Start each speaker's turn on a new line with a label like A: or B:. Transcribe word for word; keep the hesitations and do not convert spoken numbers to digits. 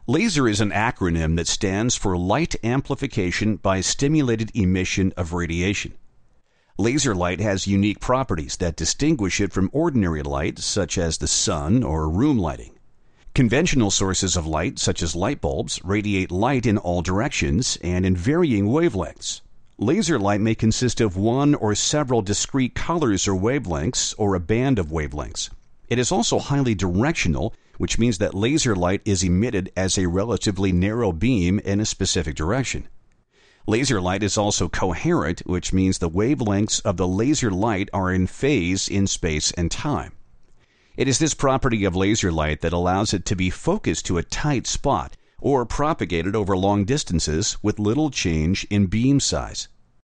A: LASER is an acronym that stands for Light Amplification by Stimulated Emission of Radiation. Laser light has unique properties that distinguish it from ordinary light, such as the sun or room lighting. Conventional sources of light, such as light bulbs, radiate light in all directions and in varying wavelengths. Laser light may consist of one or several discrete colors or wavelengths, or a band of wavelengths. It is also highly directional, which means that laser light is emitted as a relatively narrow beam in a specific direction. Laser light is also coherent, which means the wavelengths of the laser light are in phase in space and time. It is this property of laser light that allows it to be focused to a tight spot or propagated over long distances with little change in beam size.